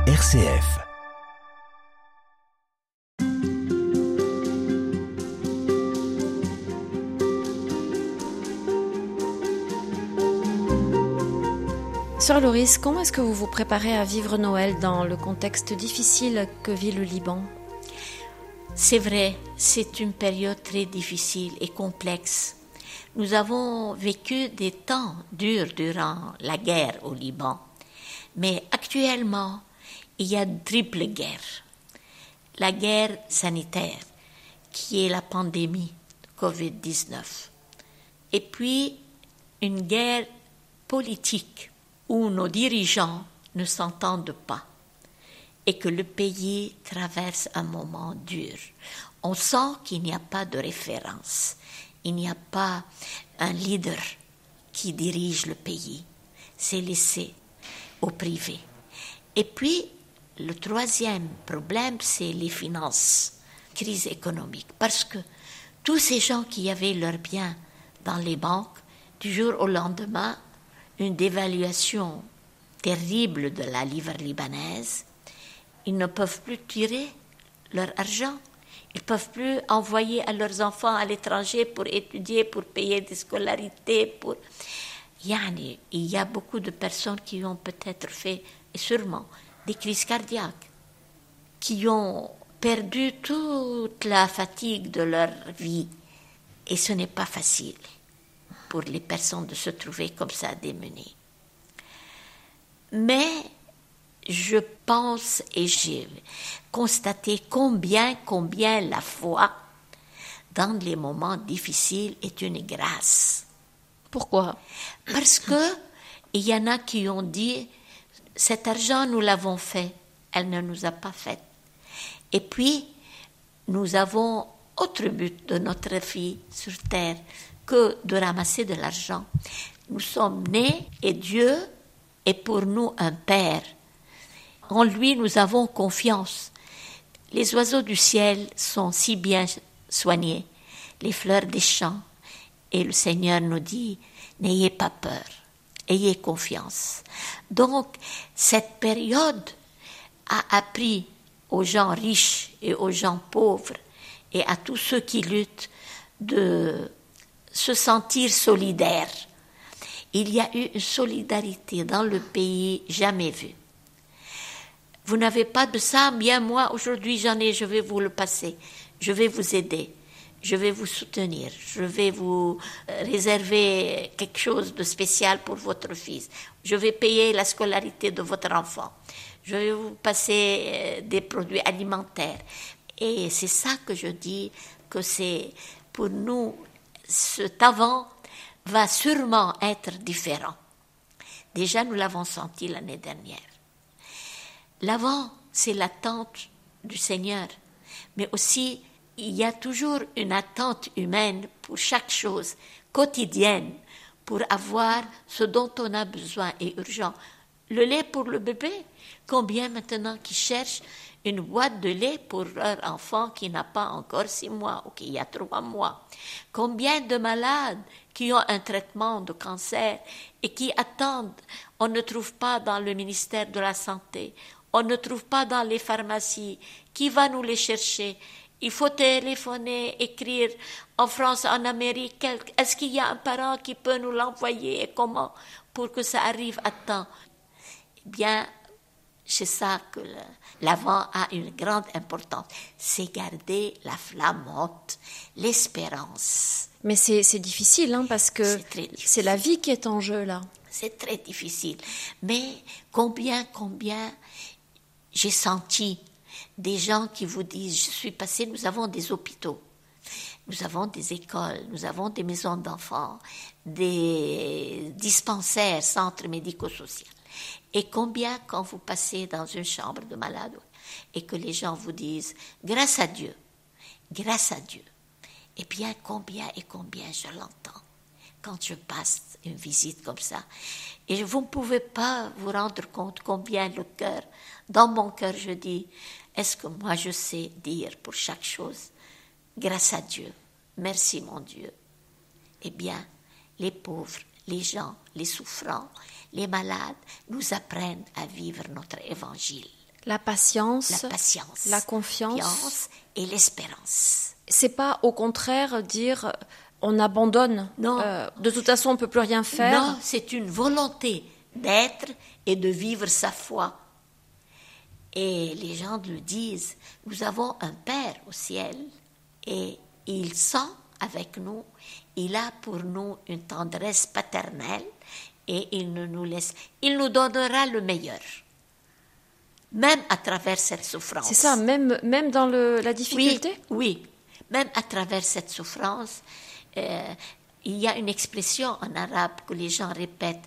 RCF. Sœur Loris, comment est-ce que vous vous préparez à vivre Noël dans le contexte difficile que vit le Liban ? C'est vrai, c'est une période très difficile et complexe. Nous avons vécu des temps durs durant la guerre au Liban. Mais actuellement, il y a une triple guerre. La guerre sanitaire, qui est la pandémie de Covid-19. Et puis, une guerre politique, où nos dirigeants ne s'entendent pas et que le pays traverse un moment dur. On sent qu'il n'y a pas de référence, il n'y a pas un leader qui dirige le pays. C'est laissé au privé. Et puis, le troisième problème, c'est les finances, crise économique. Parce que tous ces gens qui avaient leurs biens dans les banques, du jour au lendemain, une dévaluation terrible de la livre libanaise, ils ne peuvent plus tirer leur argent. Ils ne peuvent plus envoyer à leurs enfants à l'étranger pour étudier, pour payer des scolarités. Il y a beaucoup de personnes qui ont peut-être fait, et sûrement, des crises cardiaques, qui ont perdu toute la fatigue de leur vie. Et ce n'est pas facile pour les personnes de se trouver comme ça démunies. Mais je pense et j'ai constaté combien la foi dans les moments difficiles est une grâce. Pourquoi ? Parce que il y en a qui ont dit cet argent nous l'avons fait, elle ne nous a pas fait. Et puis nous avons autre but de notre vie sur terre que de ramasser de l'argent. Nous sommes nés et Dieu est pour nous un Père. En lui, nous avons confiance. Les oiseaux du ciel sont si bien soignés, les fleurs des champs. Et le Seigneur nous dit, n'ayez pas peur, ayez confiance. Donc, cette période a appris aux gens riches et aux gens pauvres et à tous ceux qui luttent de se sentir solidaires. Il y a eu une solidarité dans le pays jamais vue. Vous n'avez pas de ça, bien moi aujourd'hui j'en ai, je vais vous le passer, je vais vous aider, je vais vous soutenir, je vais vous réserver quelque chose de spécial pour votre fils, je vais payer la scolarité de votre enfant, je vais vous passer des produits alimentaires. Et c'est ça que je dis, que c'est pour nous, cet avant va sûrement être différent. Déjà, nous l'avons senti l'année dernière. L'avant, c'est l'attente du Seigneur, mais aussi, il y a toujours une attente humaine pour chaque chose quotidienne, pour avoir ce dont on a besoin et urgent. Le lait pour le bébé, combien maintenant qui cherchent une boîte de lait pour leur enfant qui n'a pas encore 6 mois ou qui a 3 mois. Combien de malades qui ont un traitement de cancer et qui attendent, on ne trouve pas dans le ministère de la Santé, on ne trouve pas dans les pharmacies, qui va nous les chercher? Il faut téléphoner, écrire en France, en Amérique, est-ce qu'il y a un parent qui peut nous l'envoyer et comment pour que ça arrive à temps? Eh bien, c'est ça que l'avant a une grande importance, c'est garder la flamme haute, l'espérance. Mais c'est difficile, parce que c'est la vie qui est en jeu là. C'est très difficile. Mais combien j'ai senti des gens qui vous disent, je suis passé, nous avons des hôpitaux, nous avons des écoles, nous avons des maisons d'enfants, des dispensaires, centres médico-sociaux. Et combien quand vous passez dans une chambre de malade et que les gens vous disent grâce à Dieu, eh bien combien je l'entends quand je passe une visite comme ça. Et vous ne pouvez pas vous rendre compte combien dans mon cœur je dis, est-ce que moi je sais dire pour chaque chose, grâce à Dieu, merci mon Dieu. Eh bien, les pauvres, les gens, les souffrants, les malades nous apprennent à vivre notre évangile. La patience, la confiance et l'espérance. C'est pas au contraire dire on abandonne, non. De toute façon on ne peut plus rien faire. Non, c'est une volonté d'être et de vivre sa foi. Et les gens le disent, nous avons un Père au ciel et il sent avec nous, il a pour nous une tendresse paternelle et il nous donnera le meilleur. Même à travers cette souffrance. C'est ça, même dans la difficulté? Oui, même à travers cette souffrance, il y a une expression en arabe que les gens répètent,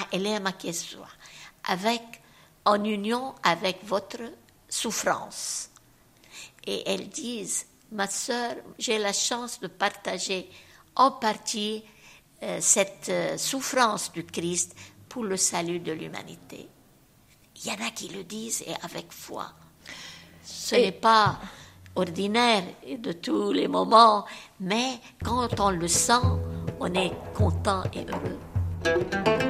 en union avec votre souffrance. Et elles disent, ma sœur, j'ai la chance de partager en partie cette souffrance du Christ pour le salut de l'humanité. Il y en a qui le disent et avec foi. Ce n'est pas ordinaire de tous les moments, mais quand on le sent, on est content et heureux.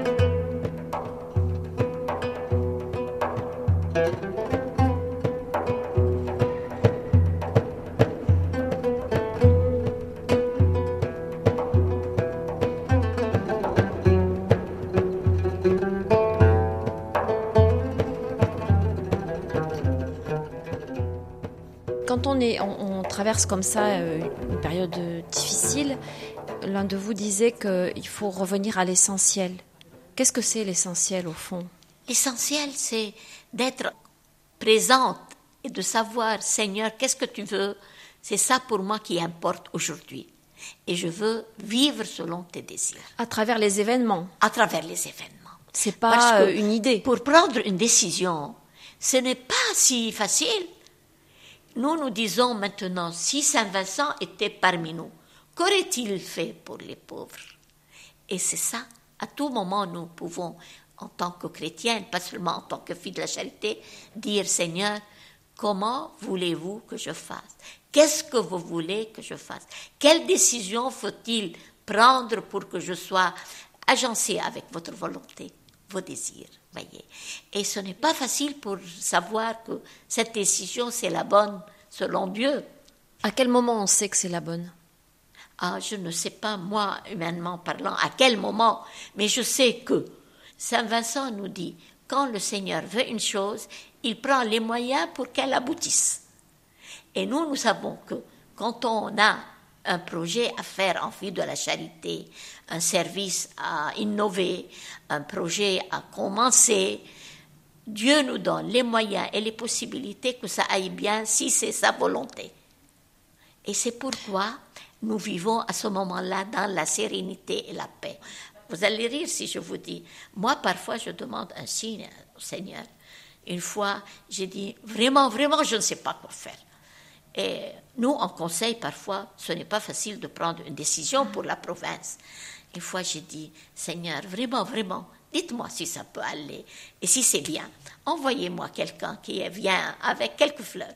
Quand on traverse comme ça une période difficile, l'un de vous disait qu'il faut revenir à l'essentiel. Qu'est-ce que c'est l'essentiel au fond? L'essentiel, c'est d'être présente et de savoir, Seigneur, qu'est-ce que tu veux? C'est ça pour moi qui importe aujourd'hui. Et je veux vivre selon tes désirs. À travers les événements? À travers les événements. C'est pas une idée. Pour prendre une décision, ce n'est pas si facile. Nous disons maintenant, si Saint Vincent était parmi nous, qu'aurait-il fait pour les pauvres? Et c'est ça, à tout moment, nous pouvons, en tant que chrétiens, pas seulement en tant que filles de la charité, dire, Seigneur, comment voulez-vous que je fasse? Qu'est-ce que vous voulez que je fasse? Quelle décision faut-il prendre pour que je sois agencée avec votre volonté, vos désirs? Voyez. Et ce n'est pas facile pour savoir que cette décision, c'est la bonne selon Dieu. À quel moment on sait que c'est la bonne? Je ne sais pas, moi, humainement parlant, à quel moment, mais je sais que Saint Vincent nous dit, quand le Seigneur veut une chose, il prend les moyens pour qu'elle aboutisse. Et nous savons que quand on a un projet à faire en vue de la charité, un service à innover, un projet à commencer, Dieu nous donne les moyens et les possibilités que ça aille bien si c'est sa volonté. Et c'est pourquoi nous vivons à ce moment-là dans la sérénité et la paix. Vous allez rire si je vous dis, moi parfois je demande un signe au Seigneur. Une fois, j'ai dit, vraiment, je ne sais pas quoi faire. Et nous, en conseil, parfois, ce n'est pas facile de prendre une décision pour la province. Une fois, j'ai dit, Seigneur, vraiment, dites-moi si ça peut aller. Et si c'est bien, envoyez-moi quelqu'un qui vient avec quelques fleurs.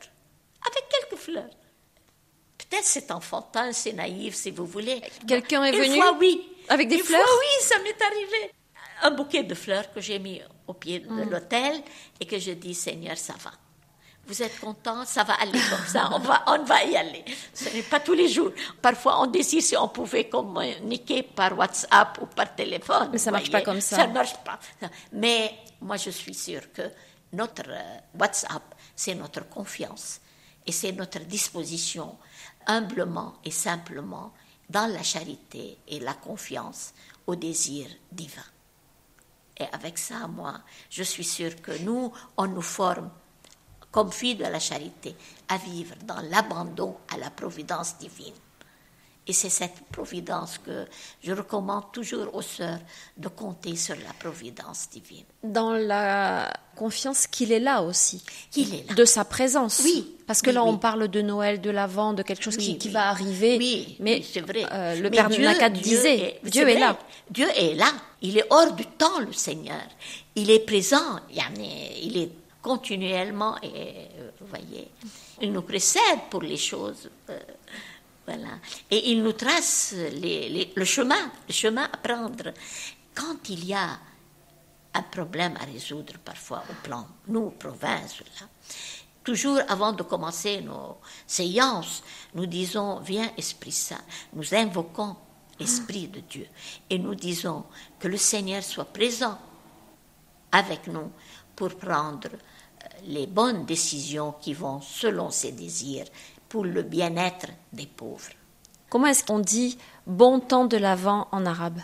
Peut-être c'est enfantin, c'est naïf, si vous voulez. Quelqu'un est venu? Une fois, oui. Avec des fleurs? Une fois, oui, ça m'est arrivé. Un bouquet de fleurs que j'ai mis au pied de l'autel et que je dis, Seigneur, ça va. Vous êtes content, ça va aller comme ça, on va y aller. Ce n'est pas tous les jours. Parfois, on décide si on pouvait communiquer par WhatsApp ou par téléphone. Mais ça ne marche pas comme ça. Ça ne marche pas. Mais moi, je suis sûre que notre WhatsApp, c'est notre confiance et c'est notre disposition, humblement et simplement, dans la charité et la confiance au désir divin. Et avec ça, moi, je suis sûre que on nous forme comme filles de la charité, à vivre dans l'abandon à la providence divine. Et c'est cette providence que je recommande toujours aux sœurs de compter sur la providence divine. Dans la confiance qu'il est là aussi. Qu'il est là. De sa présence. Oui. Parce que on parle de Noël, de l'Avent, de quelque chose qui va arriver. Oui, mais c'est vrai. Le Père Nakadd disait, Dieu est là. Dieu est là. Il est hors du temps, le Seigneur. Il est présent. Il est continuellement, et vous voyez, il nous précède pour les choses, voilà, et il nous trace le chemin à prendre. Quand il y a un problème à résoudre parfois au plan, nous, province, là. Toujours avant de commencer nos séances, nous disons, viens Esprit Saint, nous invoquons l'Esprit de Dieu et nous disons que le Seigneur soit présent avec nous pour prendre les bonnes décisions qui vont selon ses désirs pour le bien-être des pauvres. Comment est-ce qu'on dit bon temps de l'Avent en arabe?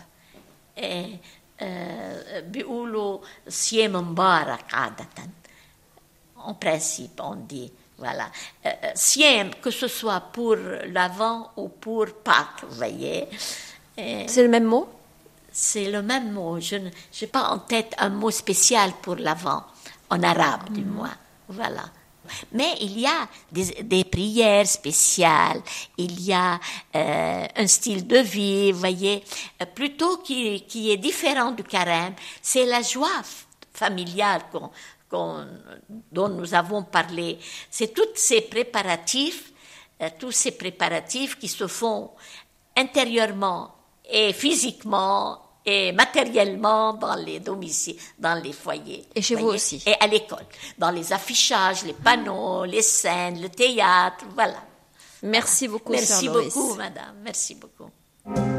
بيقولوا صيام مبارك عادة. En principe, on dit, voilà, Siem, que ce soit pour l'Avent ou pour Pâques, vous voyez. C'est le même mot? C'est le même mot. Je n'ai pas en tête un mot spécial pour l'Avent, en arabe du moins, voilà. Mais il y a des prières spéciales, il y a un style de vie, vous voyez, plutôt qui est différent du carême. C'est la joie familiale dont nous avons parlé. C'est tous ces préparatifs qui se font intérieurement et physiquement et matériellement dans les domiciles, dans les foyers. Et chez vous aussi. Et à l'école, dans les affichages, les panneaux, les scènes, le théâtre, voilà. Merci beaucoup, Merci Sœur Loïs. beaucoup, madame. Merci beaucoup.